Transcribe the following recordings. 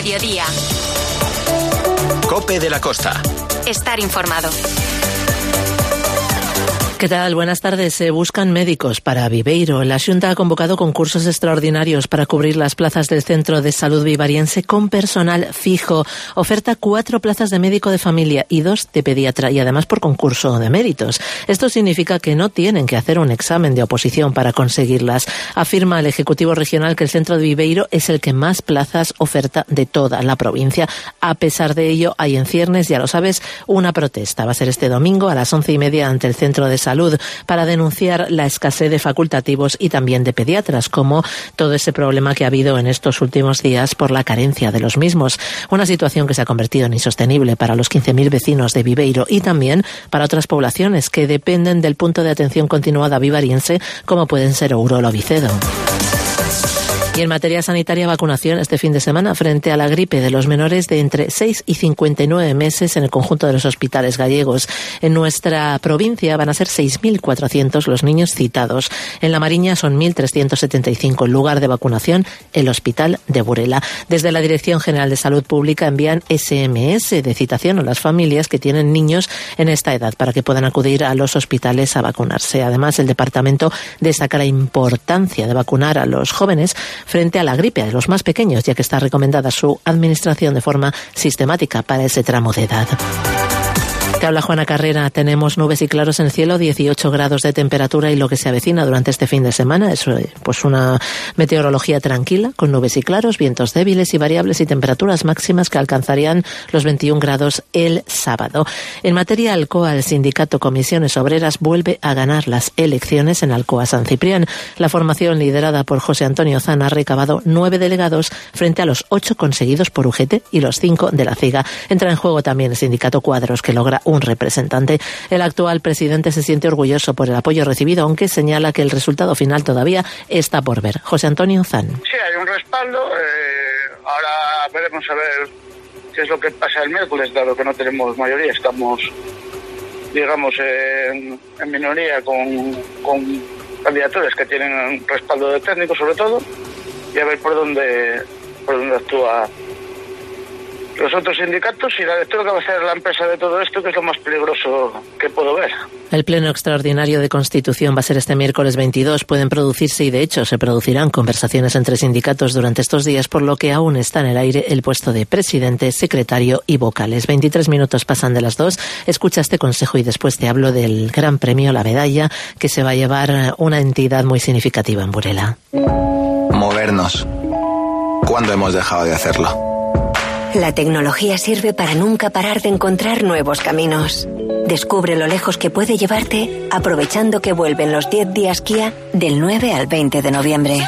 mediodía. COPE de la Costa. Estar informado. ¿Qué tal? Buenas tardes. Se buscan médicos para Viveiro. La Xunta ha convocado concursos extraordinarios para cubrir las plazas del Centro de Salud Vivariense con personal fijo. Oferta 4 plazas de médico de familia y 2 de pediatra, y además por concurso de méritos. Esto significa que no tienen que hacer un examen de oposición para conseguirlas. Afirma el Ejecutivo Regional que el Centro de Viveiro es el que más plazas oferta de toda la provincia. A pesar de ello, hay en ciernes, ya lo sabes, una protesta. Va a ser este domingo a las 11:30 ante el Centro de Salud para denunciar la escasez de facultativos y también de pediatras, como todo ese problema que ha habido en estos últimos días por la carencia de los mismos. Una situación que se ha convertido en insostenible para los 15.000 vecinos de Viveiro y también para otras poblaciones que dependen del punto de atención continuada vivariense, como pueden ser Ourol o Vicedo. Y en materia sanitaria, vacunación este fin de semana frente a la gripe de los menores de entre 6 y 59 meses en el conjunto de los hospitales gallegos. En nuestra provincia van a ser 6.400 los niños citados. En La Mariña son 1.375. El lugar de vacunación, el Hospital de Burela. Desde la Dirección General de Salud Pública envían SMS de citación a las familias que tienen niños en esta edad para que puedan acudir a los hospitales a vacunarse. Además, el departamento destaca la importancia de vacunar a los jóvenes frente a la gripe de los más pequeños, ya que está recomendada su administración de forma sistemática para ese tramo de edad. Te habla Juana Carrera. Tenemos nubes y claros en el cielo, 18 grados de temperatura y lo que se avecina durante este fin de semana es pues una meteorología tranquila, con nubes y claros, vientos débiles y variables y temperaturas máximas que alcanzarían los 21 grados el sábado. En materia Alcoa, el sindicato Comisiones Obreras vuelve a ganar las elecciones en Alcoa San Ciprián. La formación liderada por José Antonio Zana ha recabado 9 delegados frente a los 8 conseguidos por UGT y los 5 de la CIGA. Entra en juego también el sindicato Cuadros, que logra un representante. El actual presidente se siente orgulloso por el apoyo recibido, aunque señala que el resultado final todavía está por ver. José Antonio Zan. Sí, hay un respaldo. Ahora veremos a ver qué es lo que pasa el miércoles, dado que no tenemos mayoría. Estamos, digamos, en minoría con candidaturas que tienen respaldo de técnico, sobre todo, y a ver por dónde actúa los otros sindicatos y la lectura que va a hacer la empresa de todo esto, que es lo más peligroso que puedo ver. El pleno extraordinario de Constitución va a ser este miércoles 22. Pueden producirse y de hecho se producirán conversaciones entre sindicatos durante estos días, por lo que aún está en el aire el puesto de presidente, secretario y vocales. 23 minutos pasan de las 2. Escucha este consejo y después te hablo del gran premio, la medalla, que se va a llevar una entidad muy significativa en Burela. Movernos. ¿Cuándo hemos dejado de hacerlo? La tecnología sirve para nunca parar de encontrar nuevos caminos. Descubre lo lejos que puede llevarte aprovechando que vuelven los 10 días Kia del 9 al 20 de noviembre.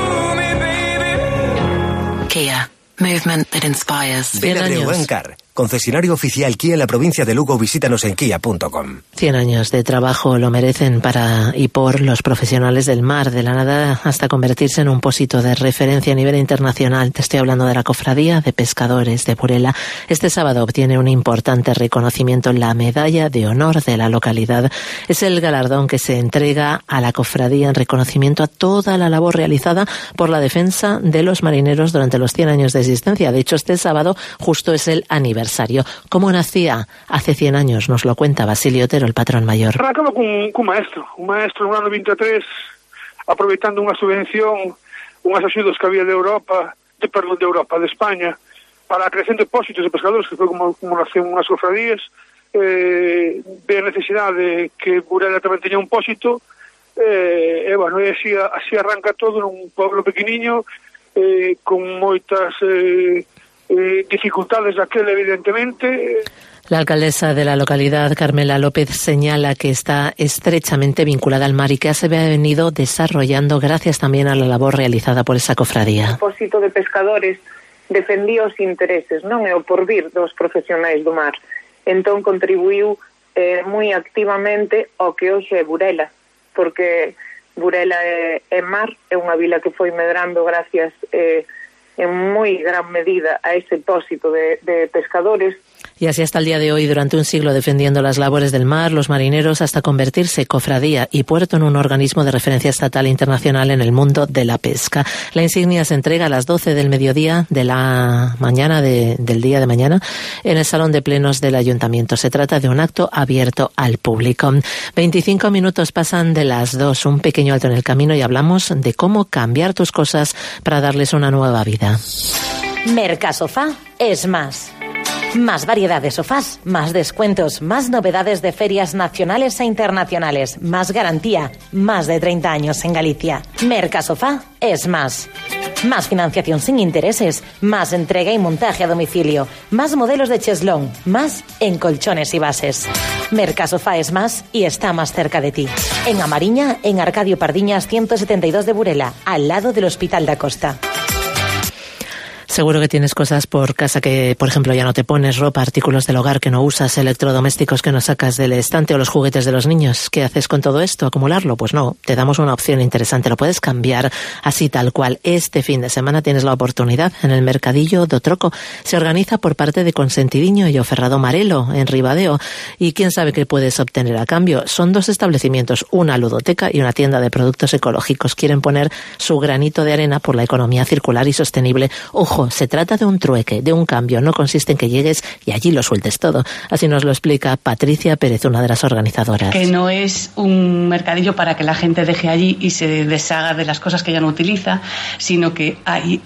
Kia. Movement that inspires. Ven a Breuencar, concesionario oficial Kia en la provincia de Lugo. Visítanos en kia.com. 100 años de trabajo lo merecen para y por los profesionales del mar, de la nada hasta convertirse en un pósito de referencia a nivel internacional. Te estoy hablando de la Cofradía de Pescadores de Burela. Este sábado obtiene un importante reconocimiento, la Medalla de Honor de la localidad. Es el galardón que se entrega a la cofradía en reconocimiento a toda la labor realizada por la defensa de los marineros durante los 100 años de existencia. De hecho, este sábado justo es el aniversario. ¿Cómo nacía hace 100 años? Nos lo cuenta Basilio Otero, el patrón mayor. Arrancaba cun maestro no ano 23, aproveitando unha subvención, unhas axudas que había de España, para a creación de pósitos de pescadores, que foi como nacen unhas cofradías. Ve a necesidade de que Burela tamén teña un pósito, e así arranca todo nun pueblo pequeniño, con moitas dificultades daquela, evidentemente. La alcaldesa de la localidad, Carmela López, señala que está estrechamente vinculada al mar y que se ha venido desarrollando gracias también a la labor realizada por esa cofradía. O Pósito de Pescadores defendía os intereses, non é o porvir dos profesionais do mar. Entón contribuiu moi activamente ao que hoxe é Burela, porque Burela é mar, é unha vila que foi medrando gracias en moi gran medida a ese pósito de pescadores. Y así hasta el día de hoy, durante un siglo defendiendo las labores del mar, los marineros, hasta convertirse cofradía y puerto en un organismo de referencia estatal e internacional en el mundo de la pesca. La insignia se entrega a las 12 del mediodía de la mañana del día de mañana en el Salón de Plenos del Ayuntamiento. Se trata de un acto abierto al público. 25 minutos pasan de las 2, un pequeño alto en el camino y hablamos de cómo cambiar tus cosas para darles una nueva vida. Mercasofá es más. Más variedad de sofás, más descuentos, más novedades de ferias nacionales e internacionales, más garantía, más de 30 años en Galicia. Mercasofá es más. Más financiación sin intereses, más entrega y montaje a domicilio, más modelos de cheslón, más en colchones y bases. Mercasofá es más y está más cerca de ti. En Amariña, en Arcadio Pardiñas 172 de Burela, al lado del Hospital da Costa. Seguro que tienes cosas por casa que, por ejemplo, ya no te pones, ropa, artículos del hogar que no usas, electrodomésticos que no sacas del estante o los juguetes de los niños. ¿Qué haces con todo esto? ¿Acumularlo? Pues no, te damos una opción interesante. Lo puedes cambiar así tal cual. Este fin de semana tienes la oportunidad en el Mercadillo do Troco. Se organiza por parte de Consentidiño y Oferrado Marelo, en Ribadeo. Y quién sabe qué puedes obtener a cambio. Son 2 establecimientos, una ludoteca y una tienda de productos ecológicos. Quieren poner su granito de arena por la economía circular y sostenible. Ojo, se trata de un trueque, de un cambio. No consiste en que llegues y allí lo sueltes todo. Así nos lo explica Patricia Pérez, una de las organizadoras. Que no es un mercadillo para que la gente deje allí y se deshaga de las cosas que ya no utiliza, sino que hay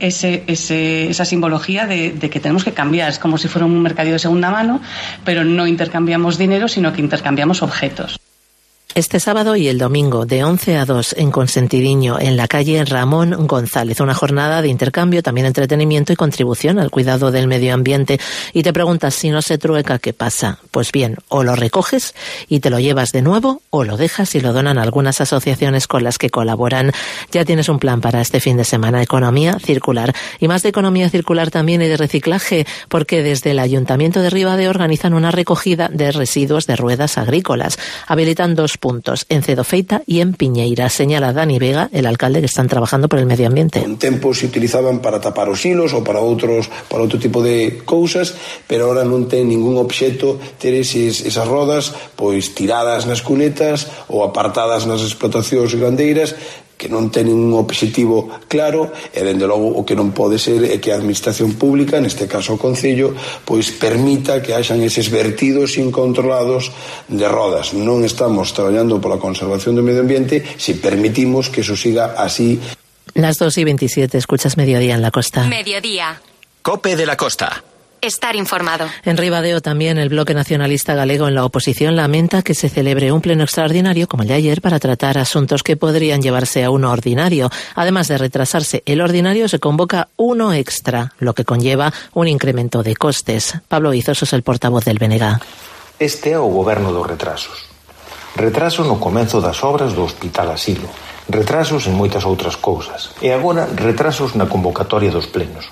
esa simbología de que tenemos que cambiar. Es como si fuera un mercadillo de segunda mano, pero no intercambiamos dinero, sino que intercambiamos objetos. Este sábado y el domingo, de 11 a 2, en Consentidiño, en la calle Ramón González. Una jornada de intercambio, también entretenimiento y contribución al cuidado del medio ambiente. Y te preguntas, si no se trueca, ¿qué pasa? Pues bien, o lo recoges y te lo llevas de nuevo, o lo dejas y lo donan algunas asociaciones con las que colaboran. Ya tienes un plan para este fin de semana, economía circular. Y más de economía circular también y de reciclaje, porque desde el Ayuntamiento de Ribadeo organizan una recogida de residuos de ruedas agrícolas. Habilitan 2 puntos, en Cedofeita y en Piñeira. Señala Dani Vega, el alcalde, que están trabajando por el medio ambiente. En tempo se utilizaban para tapar os hilos ou para outro tipo de cousas, pero ahora non ten ningún obxecto ter esas rodas pois tiradas nas cunetas ou apartadas nas explotacións gandeiras, que non ten un obxectivo claro, e dende logo o que non pode ser é que a administración pública, neste caso o Concello, pois permita que haxan eses vertidos incontrolados de rodas. Non estamos traballando pola conservación do medio ambiente se permitimos que eso siga así. Las 2:27, escuchas Mediodía en la Costa. Mediodía. COPE de la Costa. Estar informado. En Ribadeo también el Bloque Nacionalista Galego en la oposición lamenta que se celebre un pleno extraordinario como el de ayer para tratar asuntos que podrían llevarse a uno ordinario. Además de retrasarse el ordinario, se convoca uno extra, lo que conlleva un incremento de costes. Pablo Izoso es el portavoz del BNG. Este é o goberno dos retrasos. Retraso no comenzo das obras do Hospital Asilo. Retrasos en moitas outras cousas. E agora retrasos na convocatoria dos plenos.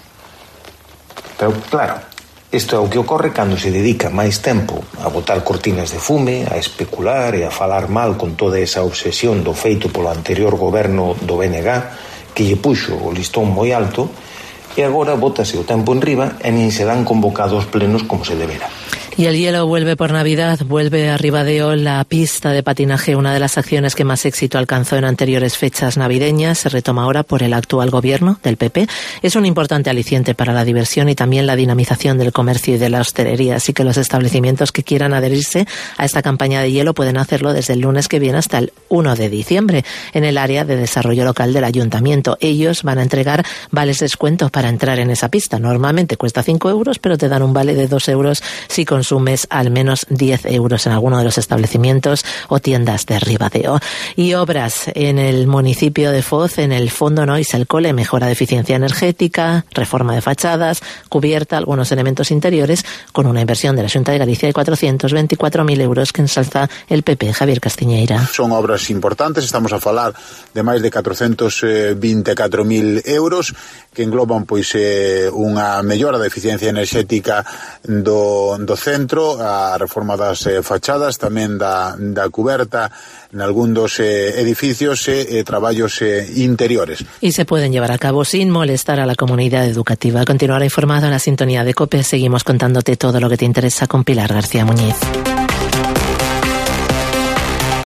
Pero claro, isto é o que ocorre cando se dedica máis tempo a botar cortinas de fume, a especular e a falar mal con toda esa obsesión do feito polo anterior goberno do BNG, que lle puxo o listón moi alto, e agora bótase o tempo en riba e nin se dan convocados plenos como se debera. Y el hielo vuelve por Navidad, vuelve a Ribadeo la pista de patinaje, una de las acciones que más éxito alcanzó en anteriores fechas navideñas. Se retoma ahora por el actual gobierno del PP. Es un importante aliciente para la diversión y también la dinamización del comercio y de la hostelería. Así que los establecimientos que quieran adherirse a esta campaña de hielo pueden hacerlo desde el lunes que viene hasta el 1 de diciembre en el área de desarrollo local del ayuntamiento. Ellos van a entregar vales de descuento para entrar en esa pista. Normalmente cuesta 5 euros, pero te dan un vale de 2 euros si consumes al menos 10 euros en alguno de los establecimientos o tiendas de Ribadeo. Y obras en el municipio de Foz, en el Fondo Nois el Cole, mejora de eficiencia energética, reforma de fachadas, cubierta, algunos elementos interiores, con una inversión de la Xunta de Galicia de 424.000 euros que ensalza el PP. Javier Castiñeira. Son obras importantes, estamos a falar de máis de 424.000 euros que engloban pois unha mellora da eficiencia energética do centro centro, a reforma das fachadas, tamén da cuberta nalgún dos edificios e traballos interiores. Y se pueden llevar a cabo sin molestar a la comunidad educativa. Continuará informado en la sintonía de COPE. Seguimos contándote todo lo que te interesa con Pilar García Muñiz.